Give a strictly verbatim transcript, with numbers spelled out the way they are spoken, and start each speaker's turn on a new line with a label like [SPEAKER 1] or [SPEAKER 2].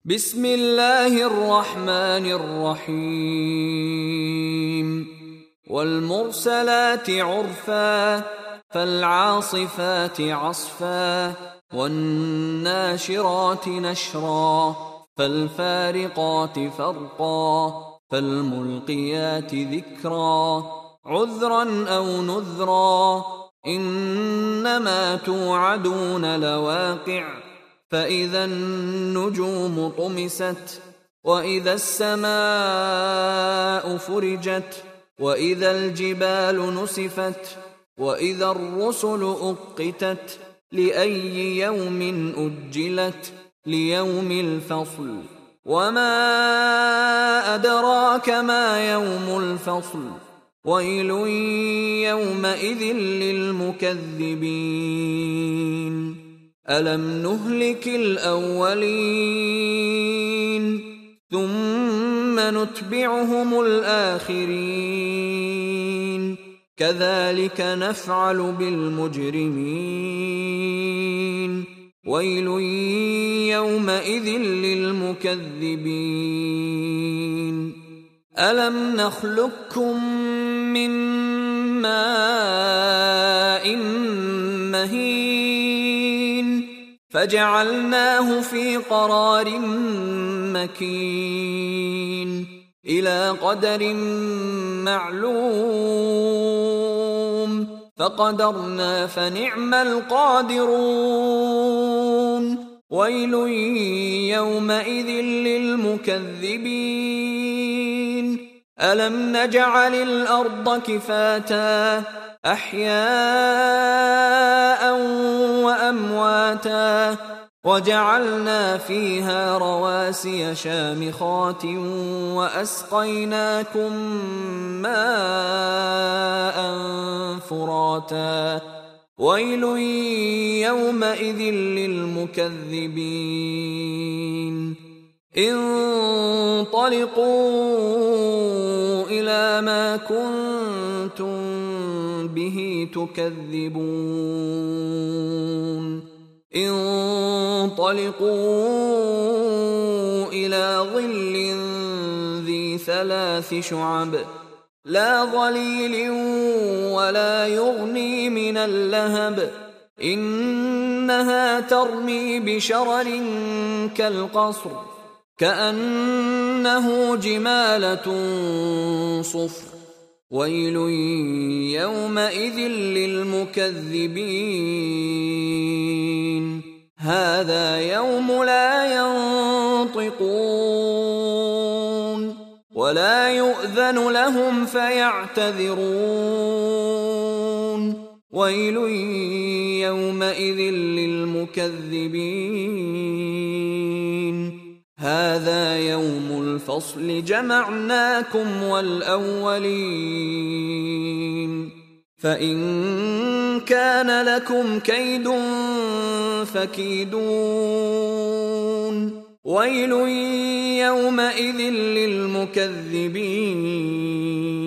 [SPEAKER 1] بسم الله الرحمن الرحيم والمرسلات عرفا فالعاصفات عصفا والناشرات نشرا فالفارقات فرقا فالملقيات ذكرا عذرا أو نذرا إنما توعدون لواقع فإذا النجوم طمست وإذا السماء فرجت وإذا الجبال نسفت وإذا الرسل أقتت لأي يوم أجلت ليوم الفصل وما أدراك ما يوم الفصل ويل يومئذ للمكذبين ألم نهلك الأولين ثم نتبعهم الآخرين كذلك نفعل بالمجرمين ويل يومئذ للمكذبين ألم نخلقكم من ماء مهين فجعلناه في قرار مكين إلى قدر معلوم فقدرنا فنعم القادرون ويل يومئذ للمكذبين ألم نجعل الأرض كفاتا أحياء وأمواتا وجعلنا فيها رواسي شامخات وأسقيناكم ماء فراتا ويل يومئذ للمكذبين انطلقوا إلى ما كنتم به تكذبون انطلقوا إلى ظل ذي ثلاث شعب لا ظليل ولا يغني من اللهب إنها ترمي بشرر كالقصر كأنه جمالة صفر ويل يومئذ للمكذبين هذا يوم لا ينطقون ولا يؤذن لهم فيعتذرون ويل يومئذ للمكذبين هذا يوم الفصل جمعناكم والأولين فإن كان لكم كيد فكيدون ويل يومئذ للمكذبين